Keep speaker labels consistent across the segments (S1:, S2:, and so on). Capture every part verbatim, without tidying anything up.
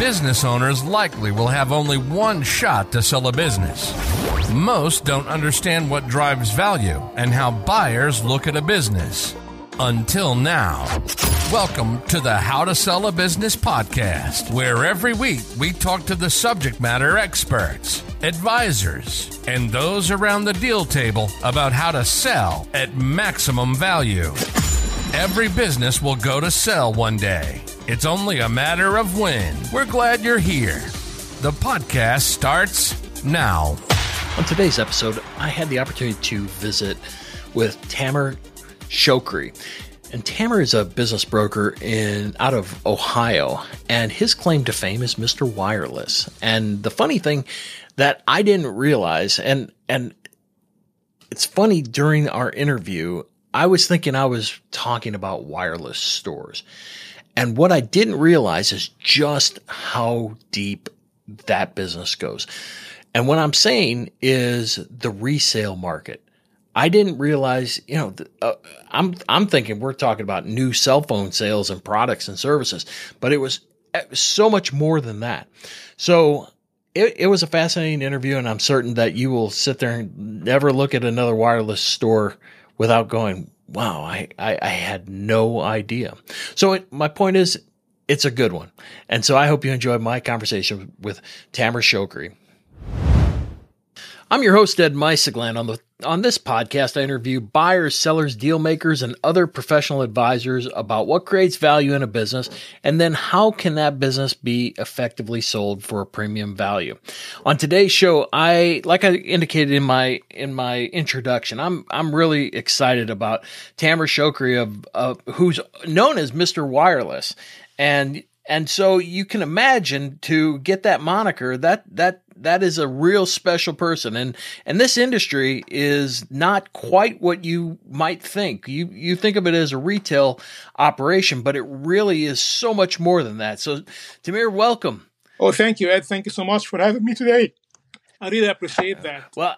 S1: business owners likely will have only one shot to sell a business. Most don't understand what drives value and how buyers look at a business. Until now. Welcome to the How to Sell a Business podcast, where every week we talk to the subject matter experts, advisors, and those around the deal table about how to sell at maximum value. Every business will go to sell one day. It's only a matter of when. We're glad you're here. The podcast starts now.
S2: On today's episode, I had the opportunity to visit with Tamer Shokri. And Tamer is a business broker in out of Ohio, and his claim to fame is Mister Wireless. And the funny thing that I didn't realize, and and it's funny, during our interview, I was thinking I was talking about wireless stores. And what I didn't realize is just how deep that business goes. And what I'm saying is the resale market. I didn't realize, you know, uh, I'm I'm thinking we're talking about new cell phone sales and products and services, but it was so much more than that. So it, it was a fascinating interview, and I'm certain that you will sit there and never look at another wireless store without going, wow, I, I, I had no idea. So it, my point is, it's a good one. And so I hope you enjoyed my conversation with Tamer Shokri. I'm your host, Ed Meisegland. On the on this podcast, I interview buyers, sellers, deal makers, and other professional advisors about what creates value in a business, and then how can that business be effectively sold for a premium value. On today's show, I like I indicated in my in my introduction, I'm I'm really excited about Tamer Shokri, of uh, who's known as Mister Wireless, and and so you can imagine, to get that moniker, that that. That is a real special person. And, and this industry is not quite what you might think. You, you think of it as a retail operation, but it really is so much more than that. So, Tamer, welcome.
S3: Oh, thank you, Ed. Thank you so much for having me today. I really appreciate that.
S2: Well,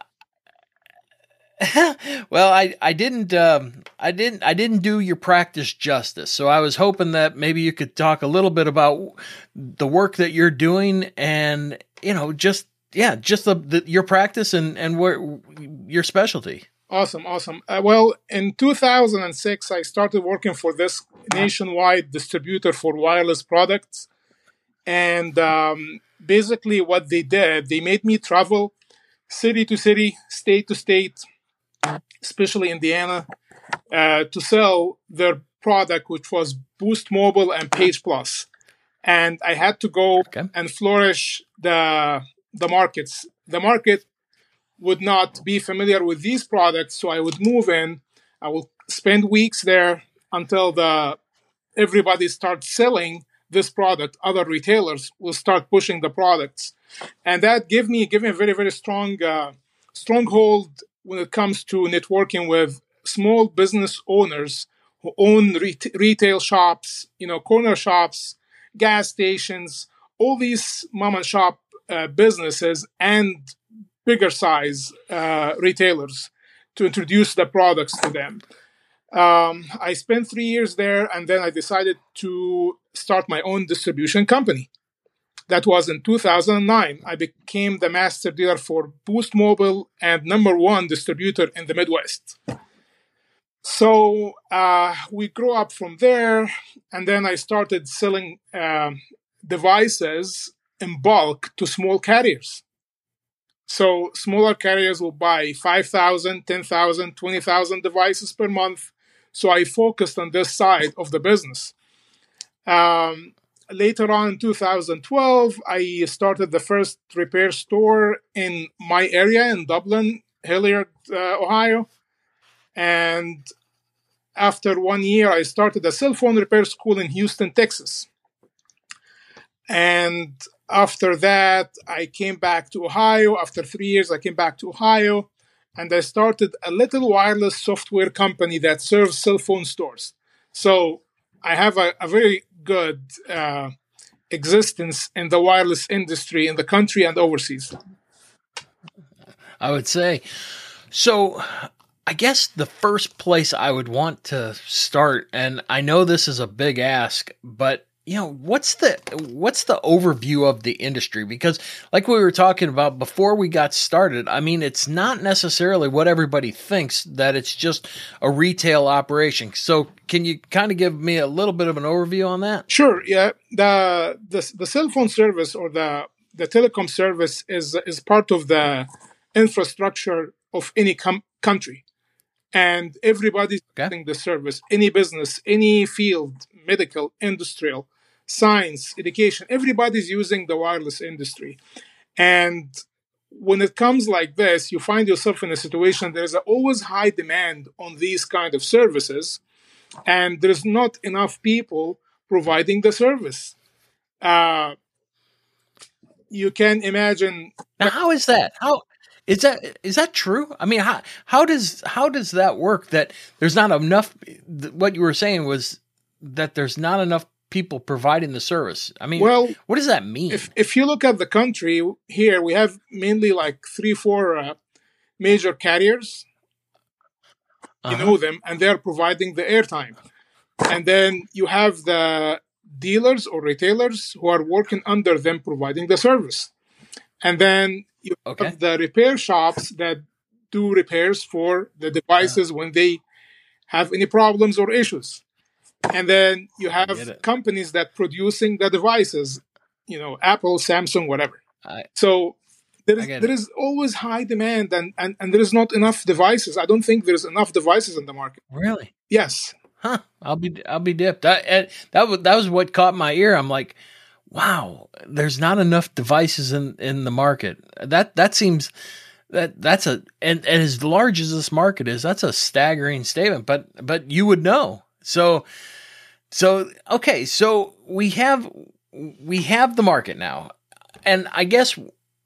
S2: well, I, I didn't, um, I didn't, I didn't do your practice justice. So I was hoping that maybe you could talk a little bit about the work that you're doing, and, you know, just, yeah, just the, the your practice and, and where your specialty.
S3: Awesome. Awesome. Uh, well, in two thousand six, I started working for this nationwide distributor for wireless products. And, um, basically what they did, they made me travel city to city, state to state, especially Indiana, uh, to sell their product, which was Boost Mobile and Page Plus. And I had to go okay. and flourish the the markets. The market would not be familiar with these products, so I would move in. I will spend weeks there until the everybody starts selling this product. Other retailers will start pushing the products, and that gave me gave me a very very strong uh, stronghold when it comes to networking with small business owners who own ret- retail shops, you know, corner shops, gas stations, all these mom and shop uh, businesses and bigger size uh, retailers, to introduce the products to them. Um, I spent three years there, and then I decided to start my own distribution company. That was in two thousand nine. I became the master dealer for Boost Mobile and number one distributor in the Midwest. So uh, we grew up from there, and then I started selling um, devices in bulk to small carriers. So smaller carriers will buy five thousand, ten thousand, twenty thousand devices per month. So I focused on this side of the business. Um, later on in two thousand twelve, I started the first repair store in my area in Dublin, Hilliard, uh, Ohio. And after one year, I started a cell phone repair school in Houston, Texas. And after that, I came back to Ohio. After three years, I came back to Ohio, and I started a little wireless software company that serves cell phone stores. So I have a, a very good uh, existence in the wireless industry in the country and overseas.
S2: I would say. So I guess the first place I would want to start, and I know this is a big ask, but you know, what's the what's the overview of the industry? Because like we were talking about before we got started, I mean, it's not necessarily what everybody thinks, that it's just a retail operation. So can you kind of give me a little bit of an overview on that?
S3: Sure. Yeah. The the, the cell phone service or the, the telecom service is is part of the infrastructure of any com- country. And everybody's
S2: Okay.
S3: using the service, any business, any field, medical, industrial, science, education, everybody's using the wireless industry. And when it comes like this, you find yourself in a situation, there's a always high demand on these kind of services, and there's not enough people providing the service. Uh, you can imagine.
S2: Now, how is that? How is that? Is that true? I mean, how how does how does that work? That there's not enough. What you were saying was that there's not enough people providing the service. I mean,
S3: Well,
S2: what does that mean?
S3: if if you look at the country here, we have mainly like three, four uh, major carriers. You
S2: Uh-huh.
S3: know them, and they're providing the airtime. And then you have the dealers or retailers who are working under them providing the service. And then you
S2: Okay.
S3: have the repair shops that do repairs for the devices when they have any problems or issues. And then you
S2: Get
S3: have
S2: it.
S3: companies that producing the devices, you know, Apple, Samsung, whatever.
S2: I,
S3: So there
S2: I
S3: is
S2: get
S3: there
S2: it.
S3: is always high demand, and, and, and there is not enough devices. I don't think there's enough devices in the market.
S2: Really?
S3: Yes.
S2: Huh? I'll be I'll be dipped. That and that was that was what caught my ear. I'm like, wow, there's not enough devices in, in the market. That that seems that that's a and, and as large as this market is, that's a staggering statement. But but you would know. So so okay, so we have we have the market now, and I guess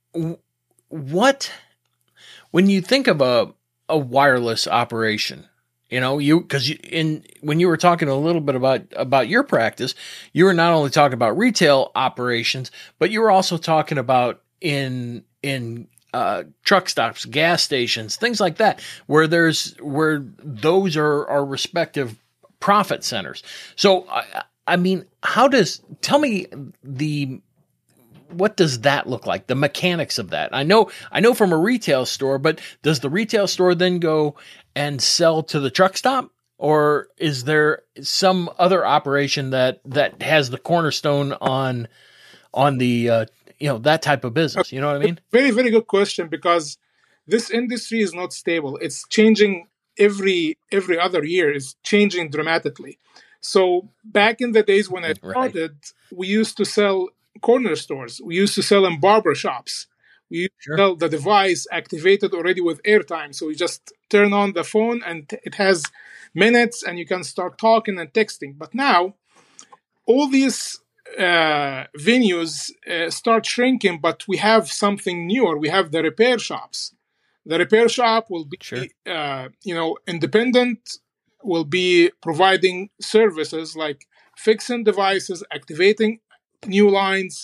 S2: what when you think of a a wireless operation. You know, you because you, in when you were talking a little bit about about your practice, you were not only talking about retail operations, but you were also talking about in in uh, truck stops, gas stations, things like that, where there's where those are are respective profit centers. So, I, I mean, how does tell me the what does that look like? The mechanics of that. I know, I know from a retail store, but does the retail store then go and sell to the truck stop, or is there some other operation that that has the cornerstone on on the uh, you know that type of business? You know what I mean?
S3: Very, very good question, because this industry is not stable. It's changing every every other year. It's changing dramatically. So back in the days when I
S2: Right.
S3: started, we used to sell corner stores. We used to sell in barber shops. We used
S2: Sure.
S3: to sell the device activated already with airtime. So you just turn on the phone and it has minutes and you can start talking and texting. But now all these uh, venues uh, start shrinking, but we have something newer. We have the repair shops. The repair shop will be,
S2: Sure.
S3: uh, you know, independent, will be providing services like fixing devices, activating new lines,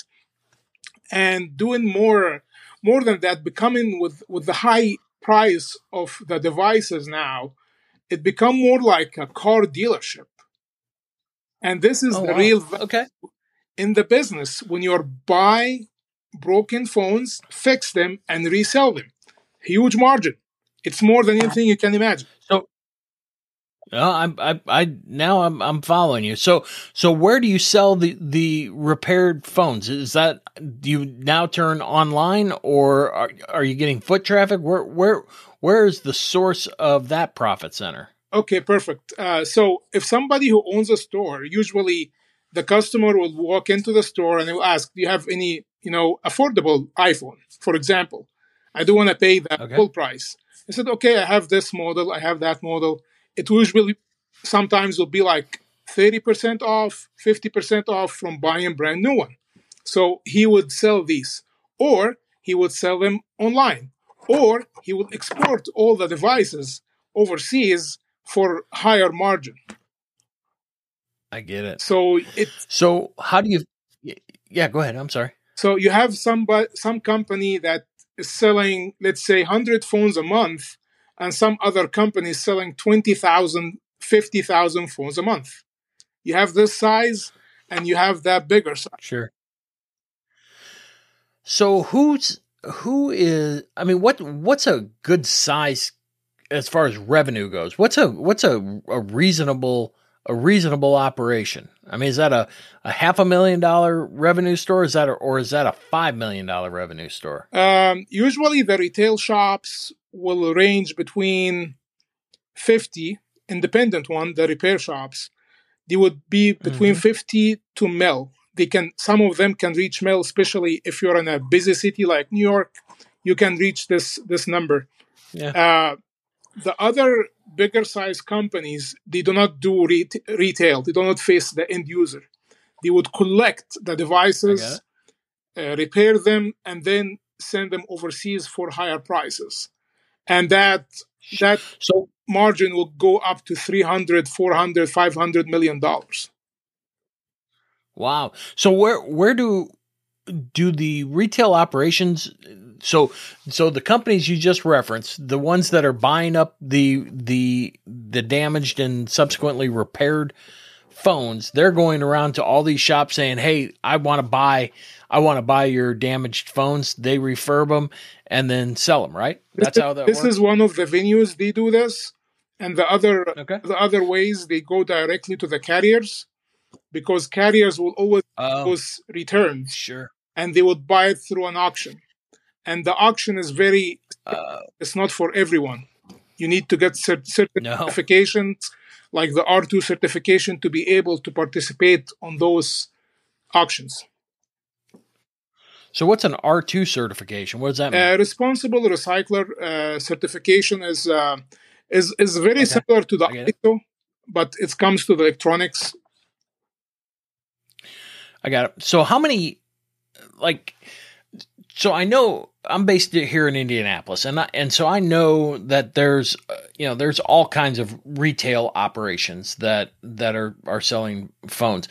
S3: and doing more more than that, becoming with with the high price of the devices now, it become more like a car dealership. And this is
S2: Oh
S3: the
S2: wow.
S3: real va-
S2: Okay.
S3: in the business, when you're buy broken phones, fix them and resell them. Huge margin. It's more than anything you can imagine.
S2: So. Well, I'm, I, I, now I'm, I'm following you. So, so where do you sell the, the repaired phones? Is that, do you now turn online, or are, are you getting foot traffic? Where, where, where is the source of that profit center?
S3: Okay, perfect. Uh, so if somebody who owns a store, usually the customer will walk into the store and they will ask, do you have any, you know, affordable iPhone, for example? I do want to pay the
S2: Okay.
S3: full price. I said, okay, I have this model, I have that model. It usually sometimes will be like thirty percent off, fifty percent off from buying a brand new one. So he would sell these, or he would sell them online, or he would export all the devices overseas for higher margin.
S2: I get it.
S3: So it
S2: So how do you, yeah, go ahead. I'm sorry.
S3: so you have some some company that is selling, let's say, one hundred phones a month, and some other company selling twenty thousand, fifty thousand phones a month. You have this size, and you have that bigger size.
S2: Sure. So who's who is? I mean, what what's a good size as far as revenue goes? What's a what's a, a reasonable a reasonable operation? I mean, is that a, a half a million dollar revenue store? Is that a, or is that a five million dollar revenue store?
S3: Um, usually, the retail shops will range between fifty. Independent one, the repair shops, they would be between mm-hmm. fifty to mil. They can, some of them can reach mil, especially if you're in a busy city like New York. You can reach this this number.
S2: Yeah.
S3: Uh, the other bigger size companies, they do not do re- retail. They do not face the end user. They would collect the devices, uh, repair them, and then send them overseas for higher prices. And that that
S2: so
S3: margin will go up to three hundred, four hundred, five hundred million dollars.
S2: Wow. So where where do do the retail operations, so so the companies you just referenced, the ones that are buying up the the the damaged and subsequently repaired phones, they're going around to all these shops saying, "Hey, I want to buy I want to buy your damaged phones." They refurb them and then sell them, right? That's
S3: this,
S2: how that
S3: this
S2: works.
S3: This is one of the venues they do this, and the other
S2: okay.
S3: the other ways they go directly to the carriers, because carriers will always
S2: oh,
S3: those returns.
S2: Sure.
S3: And they would buy it through an auction. And the auction is very,
S2: uh,
S3: it's not for everyone. You need to get cert- certain
S2: no.
S3: certifications, like the R two certification, to be able to participate on those auctions.
S2: So what's an R two certification? What does that mean?
S3: Uh, responsible recycler uh, certification is, uh, is, is very
S2: okay.
S3: similar to the
S2: I
S3: I S O, but it comes to the electronics.
S2: I got it. So how many... Like, so I know I'm based here in Indianapolis, and I, and so I know that there's, uh, you know, there's all kinds of retail operations that that are are selling phones.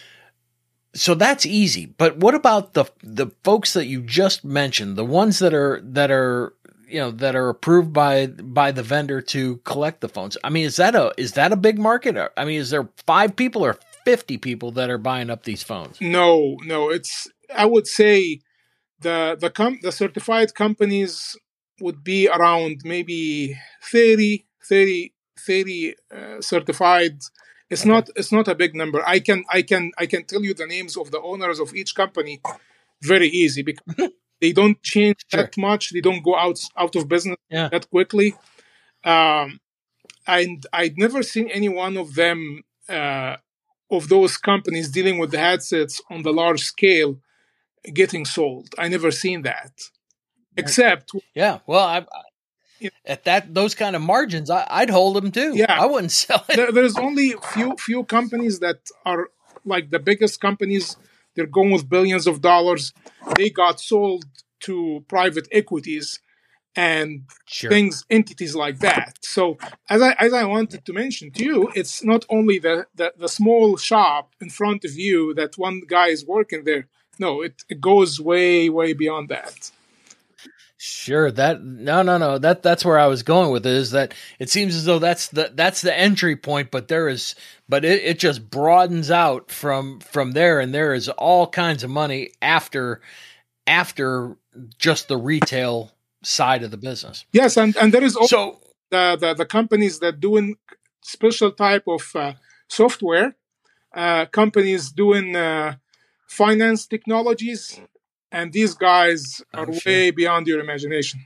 S2: So that's easy. But what about the the folks that you just mentioned, the ones that are that are you know that are approved by by the vendor to collect the phones? I mean, is that a is that a big market? I mean, is there five people or fifty people that are buying up these phones?
S3: No, no, it's. I would say the the com- the certified companies would be around maybe thirty, thirty, thirty uh, certified. It's okay. not it's not a big number. I can I can I can tell you the names of the owners of each company very easy, because they don't change sure. that much. They don't go out out of business
S2: yeah.
S3: that quickly. Um, and I'd never seen any one of them uh, of those companies dealing with the headsets on the large scale getting sold. I never seen that, except
S2: yeah. Well, I, I at that those kind of margins, I, I'd hold them too.
S3: Yeah,
S2: I wouldn't sell it.
S3: There, there's only few few companies that are like the biggest companies. They're going with billions of dollars. They got sold to private equities and
S2: sure.
S3: things, entities like that. So as I as I wanted to mention to you, it's not only the the, the small shop in front of you that one guy is working there. No, it, it goes way, way beyond that.
S2: Sure. That no, no, no. That that's where I was going with it. Is that it seems as though that's the that's the entry point, but there is, but it, it just broadens out from from there, and there is all kinds of money after after just the retail side of the business.
S3: Yes, and, and there is also
S2: so
S3: the, the the companies that doing special type of uh, software, uh, companies doing. Uh, finance technologies, and these guys are oh, sure. way beyond your imagination.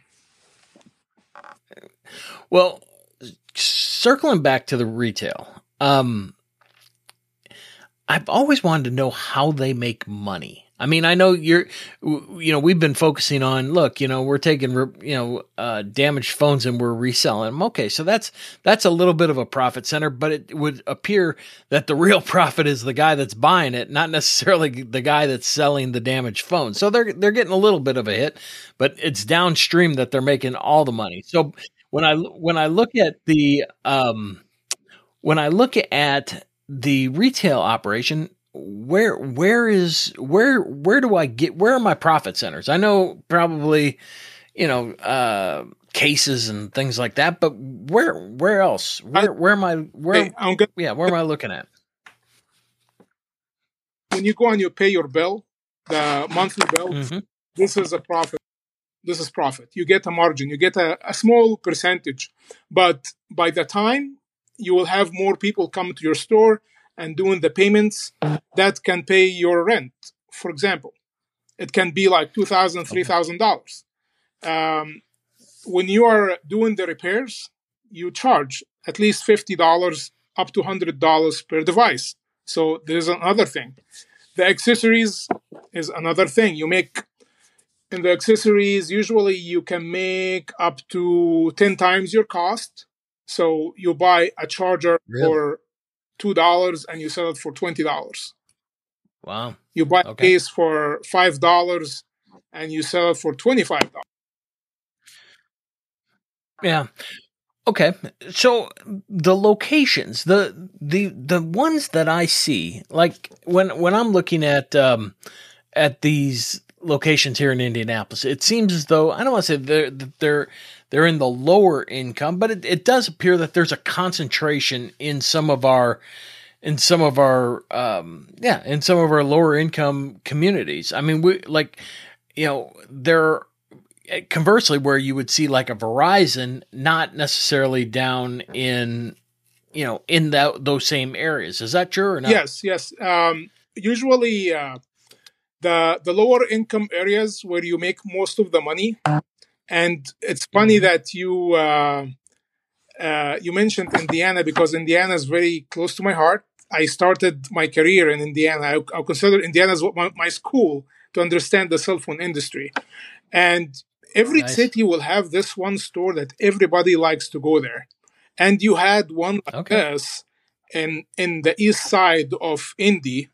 S2: Well, circling back to the retail, um, I've always wanted to know how they make money. I mean, I know you're, you know, we've been focusing on, look, you know, we're taking, you know, uh, damaged phones and we're reselling them. Okay. So that's, that's a little bit of a profit center, but it would appear that the real profit is the guy that's buying it, not necessarily the guy that's selling the damaged phone. So they're, they're getting a little bit of a hit, but it's downstream that they're making all the money. So when I, when I look at the, um, when I look at the retail operation, Where where is where where do I get where are my profit centers? I know probably, you know, uh, cases and things like that, but where where else? Where where am I where
S3: hey, I'm gonna,
S2: yeah, where am I looking at?
S3: when you go and you pay your bill, the monthly bill,
S2: Mm-hmm.
S3: this is a profit. This is profit. You get a margin. You get a, a small percentage. But by the time you will have more people come to your store and doing the payments that can pay your rent, for example. It can be like two thousand dollars, three thousand dollars. Um, when you are doing the repairs, you charge at least fifty dollars up to one hundred dollars per device. So there's another thing. The accessories is another thing. You make, in the accessories, usually you can make up to ten times your cost. So you buy a charger
S2: Really?
S3: for two dollars and you sell it for twenty dollars.
S2: Wow.
S3: You buy
S2: Okay.
S3: a case for five dollars and you sell it for twenty-five dollars.
S2: Yeah. Okay. So the locations, the the the ones that I see, like when when I'm looking at um at these locations here in Indianapolis, it seems as though, I don't want to say they're they're they're in the lower income, but it, it does appear that there's a concentration in some of our in some of our um yeah, in some of our lower income communities. I mean, we like, you know, there conversely, where you would see like a Verizon, not necessarily down in, you know, in that, those same areas. Is that true or not?
S3: Yes, yes. Um, usually uh, the the lower income areas where you make most of the money. And it's funny that you uh, uh, you mentioned Indiana, because Indiana is very close to my heart. I started my career in Indiana. I, I consider Indiana as my, my school to understand the cell phone industry. And every
S2: Nice.
S3: city will have this one store that everybody likes to go there. And you had one like
S2: Okay.
S3: this in in the east side of Indy.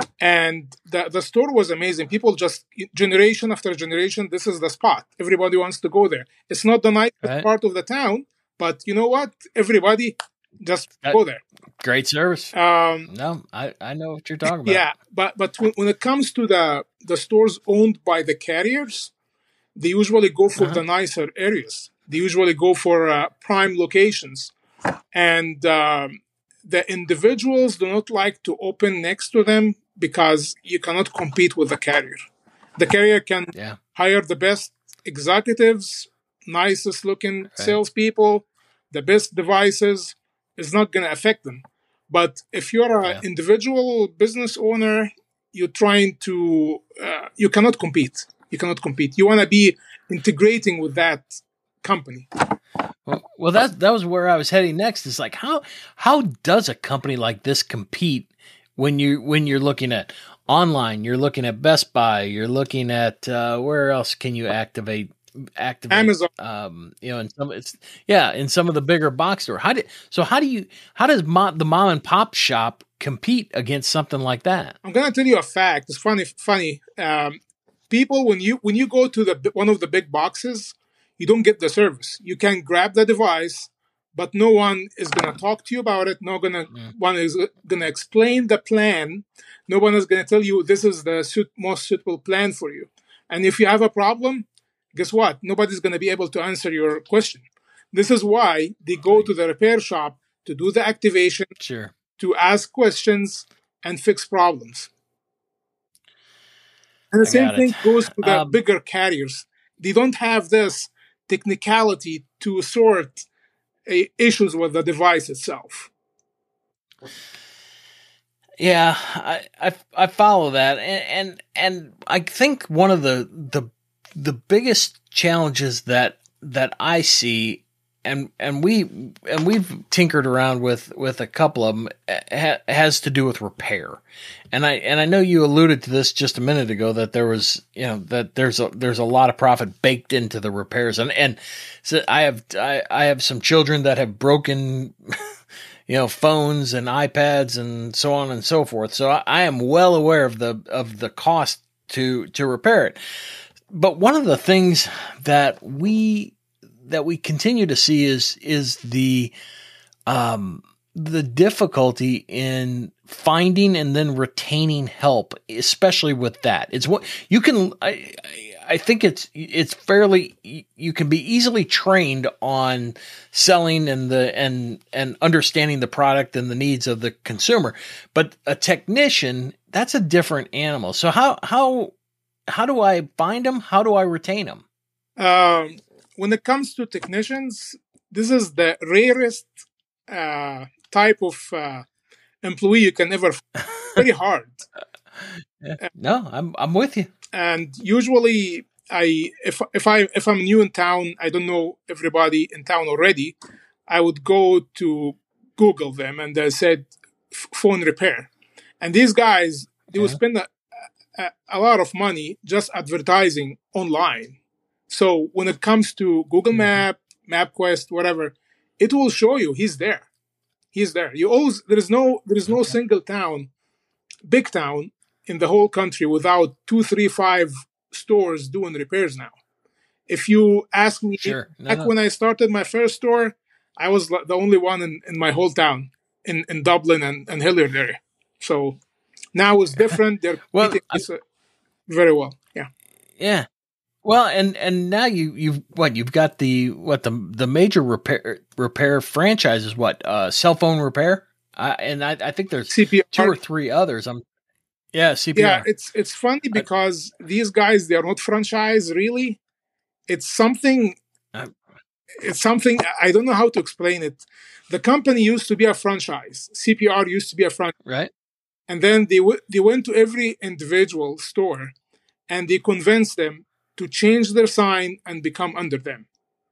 S3: And the, the store was amazing. People just, generation after generation, this is the spot. Everybody wants to go there. It's not the nicest
S2: Right.
S3: part of the town, but you know what? Everybody just
S2: That-
S3: go there.
S2: Great service.
S3: Um,
S2: No, I, I know what you're talking about.
S3: yeah, but but when, when it comes to the the stores owned by the carriers, they usually go for
S2: Uh-huh.
S3: the nicer areas. They usually go for uh, prime locations, and um, the individuals do not like to open next to them because you cannot compete with the carrier. The carrier can
S2: Yeah.
S3: hire the best executives, nicest looking salespeople, the best devices. It's not going to affect them. But if you're an
S2: Yeah.
S3: individual business owner, you're trying to, uh, you cannot compete. You cannot compete. You want to be integrating with that company.
S2: Well, well, that that was where I was heading next. Is like, how how does a company like this compete when you when you're looking at online? You're looking at Best Buy. You're looking at uh, where else can you activate activate
S3: Amazon.
S2: Um, you know, in some it's yeah, in some of the bigger box store. How do so? How do you how does mo- the mom and pop shop compete against something like that?
S3: I'm gonna tell you a fact. It's funny. Funny. Um, people, when you when you go to the one of the big boxes, you don't get the service. You can grab the device, but no one is gonna talk to you about it. No gonna
S2: Mm.
S3: one is gonna explain the plan. No one is gonna tell you this is the suit, most suitable plan for you. And if you have a problem, guess what? Nobody's gonna be able to answer your question. This is why they go to the repair shop to do the activation,
S2: Sure.
S3: to ask questions and fix problems. And the
S2: I
S3: same
S2: got it.
S3: thing goes to the
S2: Um,
S3: bigger carriers. They don't have this technicality to sort uh, issues with the device itself.
S2: Yeah, I, I I follow that, and, and and I think one of the the the biggest challenges that that I see, and and we and we've tinkered around with with a couple of them, ha, has to do with repair, and I and I know you alluded to this just a minute ago, that there was, you know, that there's a there's a lot of profit baked into the repairs, and and so I have I, I have some children that have broken you know, phones and iPads and so on and so forth. So I, I am well aware of the of the cost to to repair it. But one of the things that we that we continue to see is is the um the difficulty in finding and then retaining help, especially with that. It's what you can. I, I think it's it's fairly, you can be easily trained on selling and the and and understanding the product and the needs of the consumer, but a technician that's a different animal. So how how how do I find them? How do I retain them?
S3: Um, when it comes to technicians, this is the rarest uh, type of uh, employee you can ever find. Very hard.
S2: Yeah. No, I'm I'm with you.
S3: And usually, I if if I if I'm new in town, I don't know everybody in town already. I would go to Google them, and they said phone repair, and these guys they
S2: Yeah.
S3: would spend a, a, a lot of money just advertising online. So when it comes to Google Map, MapQuest, whatever, it will show you he's there. He's there. You always there is no there is no single town, big town in the whole country without two, three, five stores doing repairs now. If you ask me,
S2: Sure. No,
S3: back
S2: no.
S3: when I started my first store, I was the only one in, in my whole town in, in Dublin and, and Hilliard area. So now it's different. They're
S2: Well,
S3: competing this, uh, very well. Yeah.
S2: Yeah. Well, and and now you you've what you've got the what the the major repair repair franchises what uh cell phone repair uh, and I, I think there's
S3: C P R.
S2: two or three others. I'm yeah C P R.
S3: Yeah, it's it's funny because these guys, they are not franchise really. It's something.
S2: Uh,
S3: It's something I don't know how to explain it. The company used to be a franchise. C P R used to be a franchise,
S2: right.
S3: and then they w- they went to every individual store, and they convinced them to change their sign and become under them.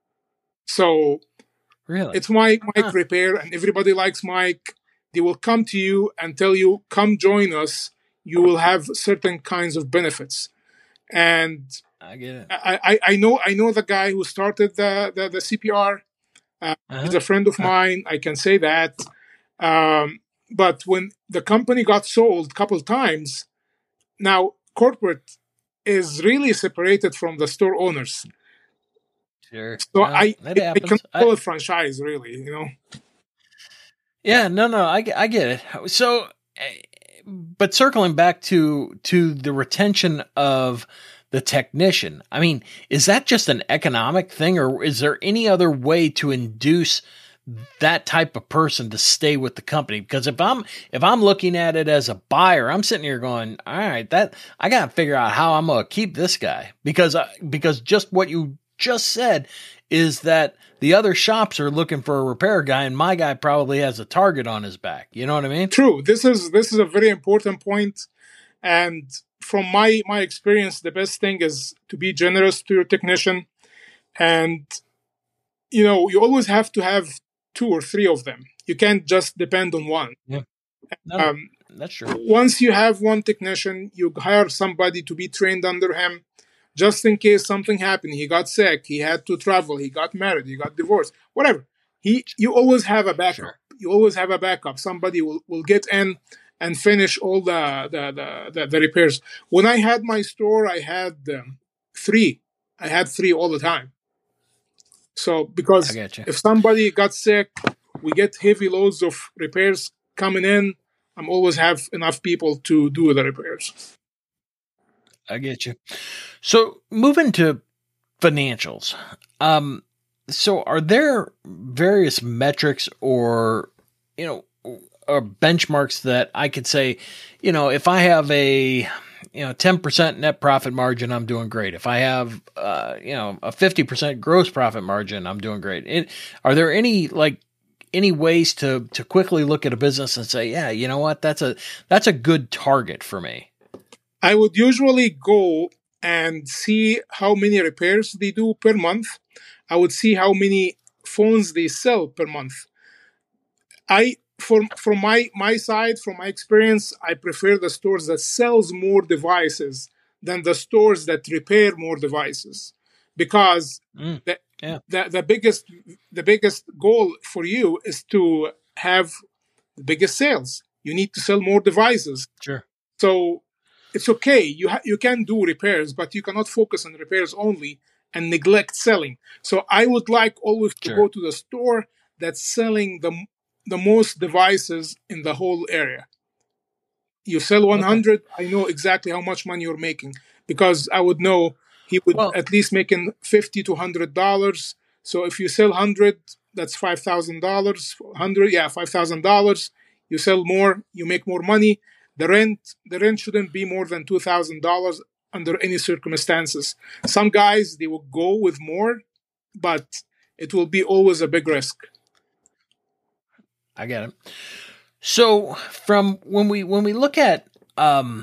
S3: So
S2: Really.
S3: it's Mike Mike
S2: Huh.
S3: Repair, and everybody likes Mike. They will come to you and tell you, "Come join us. You will have certain kinds of benefits." And
S2: I get it.
S3: I, I, I know I know the guy who started the the, the C P R. Uh,
S2: Uh-huh.
S3: He's a friend of mine. I can say that. Um, but when the company got sold a couple of times, now corporate is really separated from the store owners.
S2: Sure.
S3: So
S2: No,
S3: I,
S2: that
S3: I, I
S2: happens.
S3: can't
S2: I-
S3: call it franchise, really. You know.
S2: Yeah, no, no, I, I get it. So, eh, but circling back to to the retention of the technician, I mean, is that just an economic thing, or is there any other way to induce that type of person to stay with the company? Because if I'm if I'm looking at it as a buyer, I'm sitting here going, all right, that I got to figure out how I'm going to keep this guy, because I, because just what you just said is that the other shops are looking for a repair guy, and my guy probably has a target on his back. You know what I mean?
S3: True. This is this is a very important point, and from my my experience, the best thing is to be generous to your technician, and you know you always have to have two or three of them. You can't just depend on one.
S2: No,
S3: Um,
S2: that's true.
S3: once you have one technician, you hire somebody to be trained under him, just in case something happened. He got sick, he had to travel, he got married, he got divorced, whatever. He, you always have a backup.
S2: Sure.
S3: You always have a backup. Somebody will, will get in and finish all the the, the, the, the repairs. When I had my store, I had um, three. I had three all the time. So because
S2: I got you.
S3: if somebody got sick, we get heavy loads of repairs coming in. I'm always have enough people to do the repairs.
S2: I get you. So moving to financials, um, so are there various metrics or, you know, or benchmarks that I could say, you know, if I have a, you know, ten percent net profit margin, I'm doing great. If I have, uh, you know, a fifty percent gross profit margin, I'm doing great. It, are there any, like, any ways to, to quickly look at a business and say, yeah, you know what, that's a, that's a good target for me?
S3: I would usually go and see how many repairs they do per month. I would see how many phones they sell per month. I from from my my side, from my experience, I prefer the stores that sells more devices than the stores that repair more devices, because
S2: Mm,
S3: the,
S2: yeah.
S3: the the biggest the biggest goal for you is to have the biggest sales. You need to sell more devices.
S2: Sure.
S3: So it's okay. You ha- you can do repairs, but you cannot focus on repairs only and neglect selling. So I would like always to
S2: Sure.
S3: go to the store that's selling the the most devices in the whole area. You sell one hundred, I know exactly how much money you're making, because I would know he would
S2: Well-
S3: at least making fifty to one hundred dollars. So if you sell one hundred, that's five thousand dollars. one hundred, yeah, five thousand dollars. You sell more, you make more money. the rent the rent shouldn't be more than two thousand dollars under any circumstances. Some guys, they will go with more, but it will be always a big risk.
S2: I get it. So from when we when we look at, um,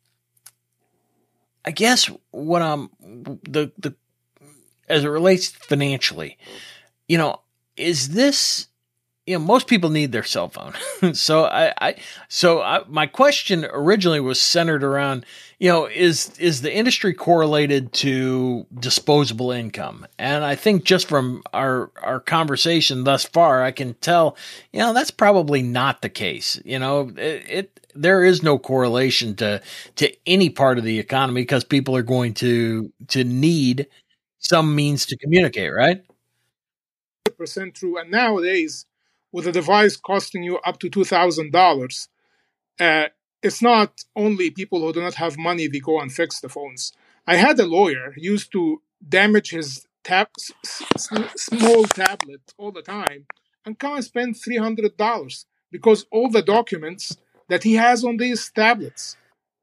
S2: I guess what I'm the the as it relates financially, you know, is this, you know, most people need their cell phone. so I, I so I, my question originally was centered around, you know, is is the industry correlated to disposable income? And I think just from our our conversation thus far, I can tell, you know, that's probably not the case. You know, it, it there is no correlation to to any part of the economy because people are going to to need some means to communicate, right?
S3: one hundred percent true. And nowadays, with a device costing you up to two thousand dollars, uh, it's not only people who do not have money, they go and fix the phones. I had a lawyer used to damage his tab, s- s- small tablet all the time and come and spend three hundred dollars because all the documents that he has on these tablets.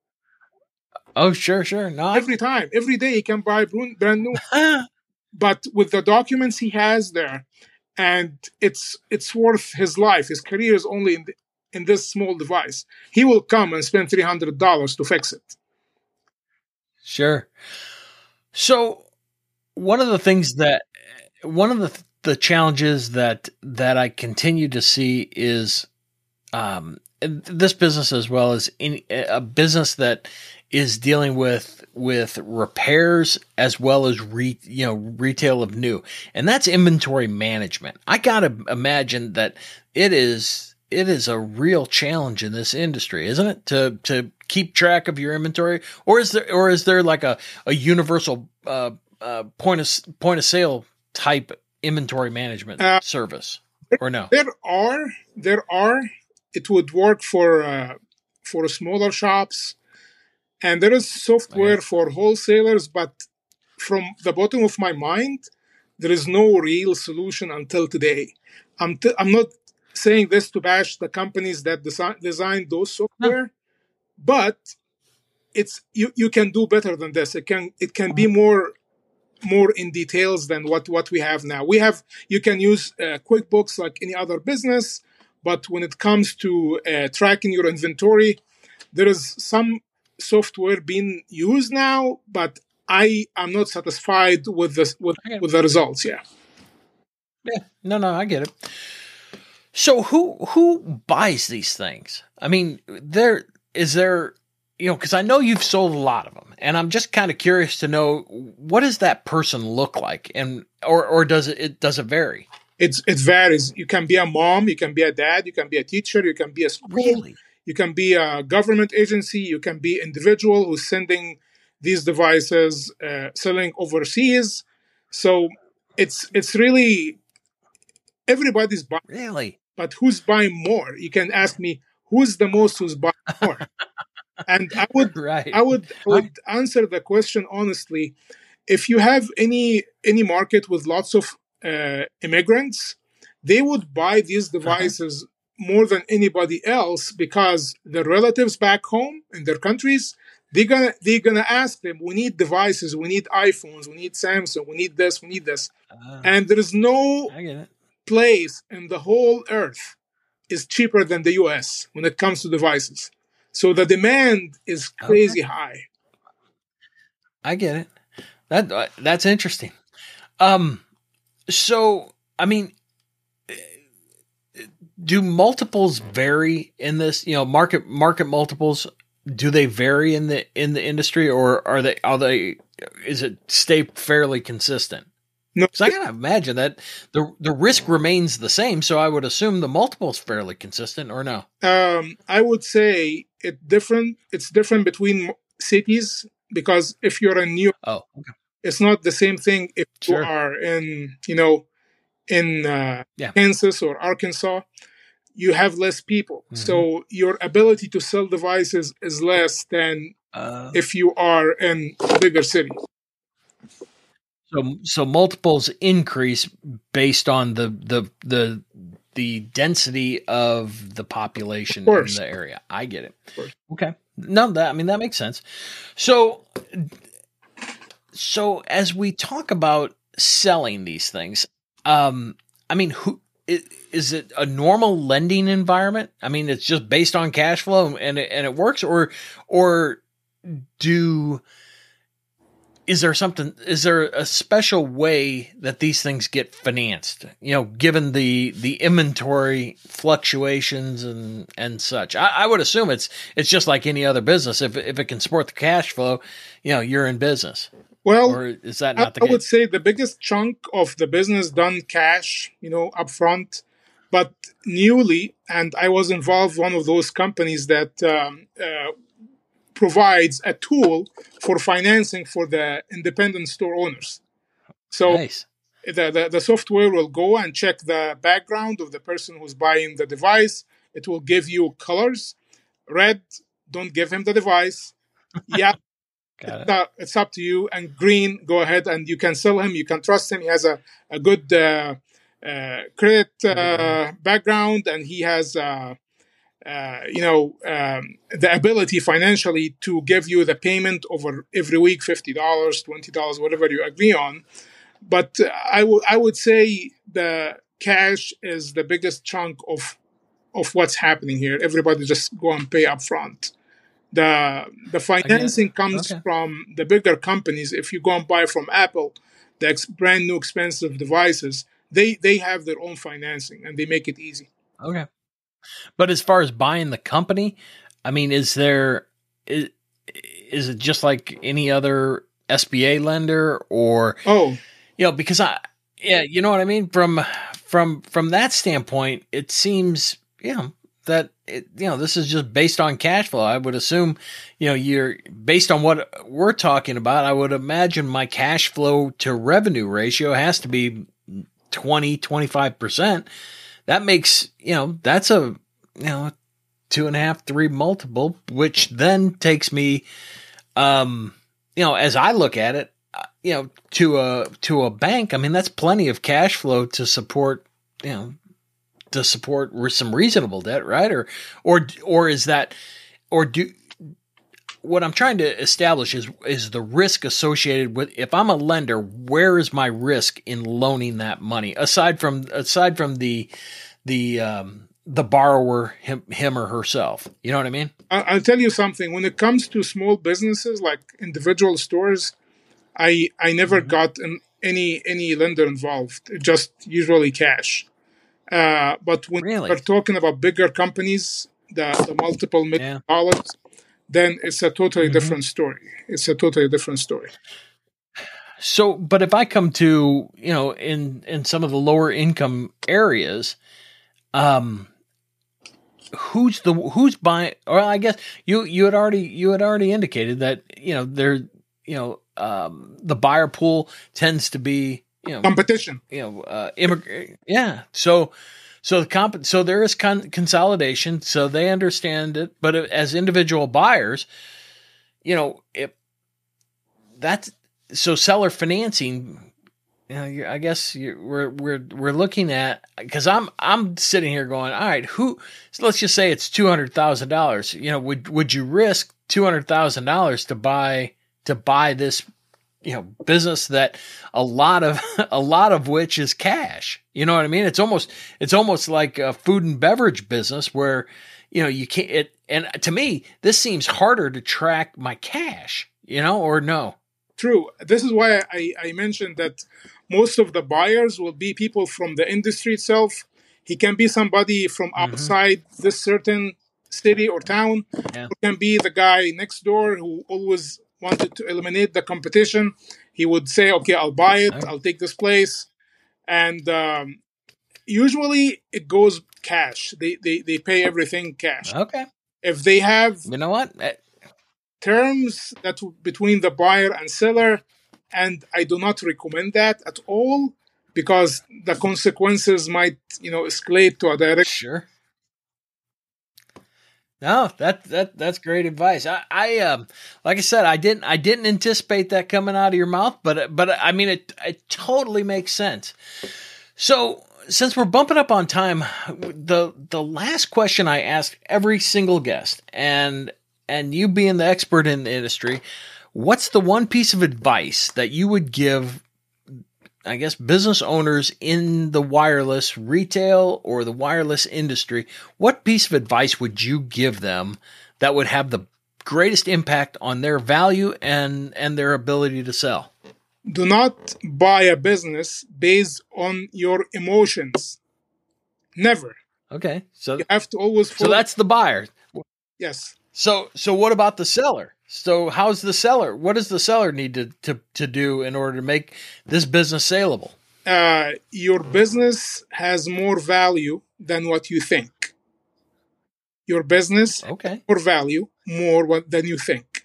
S2: Oh, sure, sure. No,
S3: Every time, every day he can buy brand new. But with the documents he has there, and it's it's worth his life. His career is only in the, in this small device. He will come and spend three hundred dollars to fix it.
S2: Sure. So one of the things that one of the the challenges that that I continue to see is um, this business, as well as in a business that is dealing with with repairs as well as re, you know retail of new, and that's inventory management. I gotta imagine that it is it is a real challenge in this industry, isn't it? To to keep track of your inventory, or is there or is there like a a universal uh, uh, point of point of sale type inventory management
S3: uh,
S2: service, or no?
S3: There are there are it would work for uh, for smaller shops. And there is software
S2: Okay.
S3: for wholesalers, but from the bottom of my mind, there is no real solution until today. I'm, t- I'm not saying this to bash the companies that desi- designed those software, no. but it's you, you can do better than this. It can it can be more more in details than what, what we have now. We have you can use uh, QuickBooks like any other business, but when it comes to uh, tracking your inventory, there is some software being used now, but I am not satisfied with this with, with the results. Yeah.
S2: Yeah. No, no, I get it. So who who buys these things? I mean, there is there, you know, because I know you've sold a lot of them, and I'm just kind of curious to know, what does that person look like, and or or does it, it does it vary?
S3: It's it varies. You can be a mom, you can be a dad, you can be a teacher, you can be a school.
S2: Really?
S3: You can be a government agency. You can be individual who's sending these devices, uh, selling overseas. So it's it's really everybody's buying.
S2: Really?
S3: But who's buying more? You can ask me who's the most who's buying more. And I would
S2: right.
S3: I would I would answer the question honestly. If you have any any market with lots of uh, immigrants, they would buy these devices. Uh-huh. more than anybody else, because their relatives back home in their countries, they're gonna they're gonna ask them, we need devices, we need iPhones, we need Samsung, we need this, we need this. Uh, and there is no place in the whole earth is cheaper than the U S when it comes to devices. So the demand is crazy okay. high.
S2: I get it. That uh, that's interesting. Um, so I mean, do multiples vary in this? You know, market market multiples. Do they vary in the in the industry, or are they are they? Is it stay fairly consistent?
S3: No,
S2: because I gotta imagine that the the risk remains the same. So I would assume the multiple is fairly consistent, or no?
S3: Um, I would say it different. It's different between cities, because if you're in New York,
S2: oh, okay.
S3: it's not the same thing if
S2: sure.
S3: you are in you know in uh,
S2: yeah.
S3: Kansas or Arkansas. You have less people, mm-hmm. so your ability to sell devices is less than uh, if you are in a bigger city.
S2: So, so multiples increase based on the the the the density of the population
S3: Of
S2: in
S3: course.
S2: the area. I get it.
S3: Of course.
S2: Okay. No, that I mean that makes sense. So, so as we talk about selling these things, um, I mean, who is, is it a normal lending environment? I mean, it's just based on cash flow and it, and it works, or or do is there something? Is there a special way that these things get financed? You know, given the the inventory fluctuations and and such, I, I would assume it's it's just like any other business. If if it can support the cash flow, you know, you're in business.
S3: Well,
S2: Or is that
S3: I,
S2: not the
S3: I
S2: case?
S3: would say the biggest chunk of the business done cash, you know, upfront, but newly, and I was involved one of those companies that um, uh, provides a tool for financing for the independent store owners. So
S2: Nice.
S3: the, the, the software will go and check the background of the person who's buying the device. It will give you colors. Red, don't give him the device. Yeah,
S2: Got
S3: it's,
S2: it.
S3: uh, it's up to you. And green, go ahead and you can sell him. You can trust him. He has a, a good uh, uh, credit uh, background, and he has, uh, uh, you know, um, the ability financially to give you the payment over every week, fifty dollars, twenty dollars, whatever you agree on. But uh, I would I would say the cash is the biggest chunk of of what's happening here. Everybody just go and pay up front. The the financing comes
S2: Okay.
S3: from the bigger companies. If you go and buy from Apple, the ex- brand new expensive devices, they they have their own financing and they make it easy.
S2: Okay. But as far as buying the company, I mean, is there is, is it just like any other S B A lender, or
S3: Oh,
S2: you know, because I yeah, you know what I mean? From from from that standpoint, it seems, you know, that it, you know, this is just based on cash flow. I would assume, you know, you're based on what we're talking about, I would imagine my cash flow to revenue ratio has to be twenty, twenty-five percent. That makes, you know, that's a, you know, two and a half, three multiple, which then takes me, um, you know, as I look at it, uh, you know, to a, to a bank, I mean, that's plenty of cash flow to support, you know, to support some reasonable debt, right? Or, or, or is that, or do, what I'm trying to establish is, is the risk associated with, if I'm a lender, where is my risk in loaning that money? Aside from, aside from the, the, um, the borrower, him, him or herself, you know what I mean?
S3: I- I'll tell you something. When it comes to small businesses like individual stores, I I never
S2: Mm-hmm.
S3: got an, any any lender involved. Just usually cash. Uh, but when
S2: Really?
S3: we're talking about bigger companies, the, the multiple million
S2: Yeah.
S3: dollars, then it's a totally
S2: Mhm.
S3: different story. It's a totally different story.
S2: So, but if I come to, you know, in, in some of the lower income areas, um, who's the, who's buying, or I guess you, you had already, you had already indicated that, you know, there, you know, um, the buyer pool tends to be, you know,
S3: Competition.
S2: you know, uh, immig- yeah. So, so the comp, so there is con- consolidation, so they understand it. But as individual buyers, you know, if that's, so seller financing, you know, you're, I guess you're, we're, we're, we're looking at, cause I'm, I'm sitting here going, all right, who, so let's just say it's two hundred thousand dollars. You know, would, would you risk two hundred thousand dollars to buy, to buy this, you know, business that a lot of, a lot of which is cash? You know what I mean? It's almost, it's almost like a food and beverage business where, you know, you can't, it, and to me, this seems harder to track my cash, you know, or no?
S3: True. This is why I, I mentioned that most of the buyers will be people from the industry itself. He can be somebody from
S2: Mhm.
S3: outside this certain city or town.
S2: Yeah.
S3: It can be the guy next door who always wanted to eliminate the competition. He would say, okay, I'll buy it.
S2: Okay.
S3: I'll take this place. And um, usually it goes cash. They, they, they pay everything cash.
S2: Okay.
S3: If they have
S2: You know what? Eh,
S3: terms that w- between the buyer and seller, and I do not recommend that at all because the consequences might, you know, escalate to a direction.
S2: Sure. No, that that that's great advice. I, I um like I said, I didn't I didn't anticipate that coming out of your mouth, but but I mean it it totally makes sense. So since we're bumping up on time, the the last question I ask every single guest, and and you being the expert in the industry, what's the one piece of advice that you would give, I guess, business owners in the wireless retail or the wireless industry? What piece of advice would you give them that would have the greatest impact on their value and, and their ability to sell?
S3: Do not buy a business based on your emotions. Never.
S2: Okay. So
S3: you have to always follow.
S2: So that's the buyer.
S3: Yes.
S2: So so what about the seller? So how's the seller? What does the seller need to, to, to do in order to make this business saleable?
S3: Uh, your business has more value than what you think. Your business
S2: okay.
S3: has more value more than you think.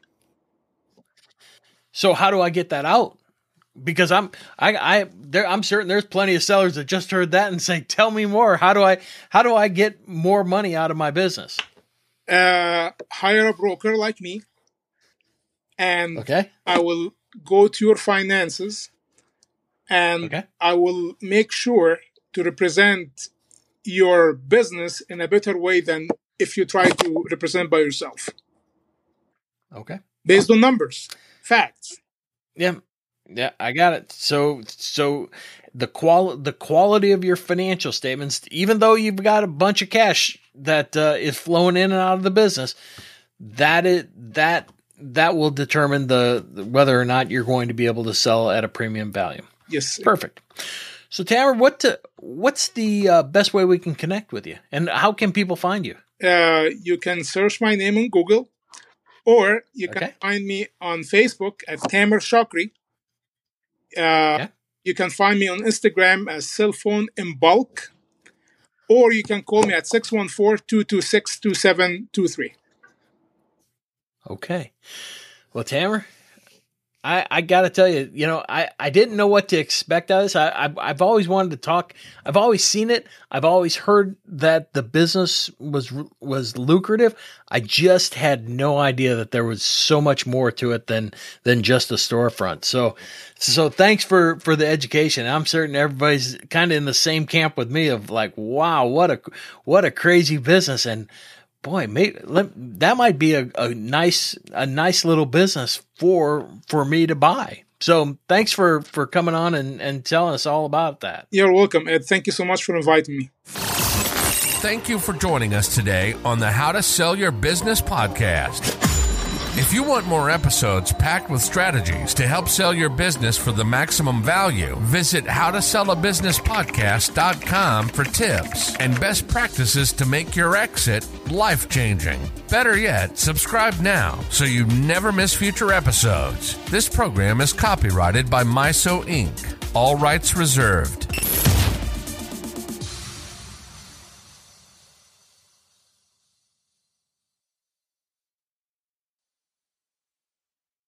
S2: So how do I get that out? Because I'm I I there I'm certain there's plenty of sellers that just heard that and say, "Tell me more. How do I how do I get more money out of my business?"
S3: Uh, hire a broker like me. And
S2: okay.
S3: I will go to your finances and
S2: okay.
S3: I will make sure to represent your business in a better way than if you try to represent by yourself.
S2: Okay.
S3: Based on numbers, facts.
S2: Yeah. Yeah, I got it. So, so the qual the quality of your financial statements, even though you've got a bunch of cash that uh, is flowing in and out of the business, that is that that will determine the whether or not you're going to be able to sell at a premium value.
S3: Yes,
S2: perfect. So, Tamer, what to, what's the uh, best way we can connect with you, and how can people find you?
S3: Uh, you can search my name on Google, or you can
S2: okay.
S3: find me on Facebook at Tamer Shokri. Uh, okay. You can find me on Instagram as Cell Phone in Bulk, or you can call me at six one four, two two six, two seven two three.
S2: Okay. Well, Tamer, I, I got to tell you, you know, I, I didn't know what to expect out of this. I, I've, I've always wanted to talk. I've always seen it. I've always heard that the business was was lucrative. I just had no idea that there was so much more to it than than just a storefront. So, so thanks for, for the education. I'm certain everybody's kind of in the same camp with me of like, wow, what a what a crazy business. And boy, maybe, that might be a, a nice a nice little business for for me to buy. So thanks for, for coming on and, and telling us all about that.
S3: You're welcome, Ed. Thank you so much for inviting me.
S1: Thank you for joining us today on the How to Sell Your Business podcast. If you want more episodes packed with strategies to help sell your business for the maximum value, visit how to sell a business podcast dot com for tips and best practices to make your exit life-changing. Better yet, subscribe now so you never miss future episodes. This program is copyrighted by MISO Incorporated. All rights reserved.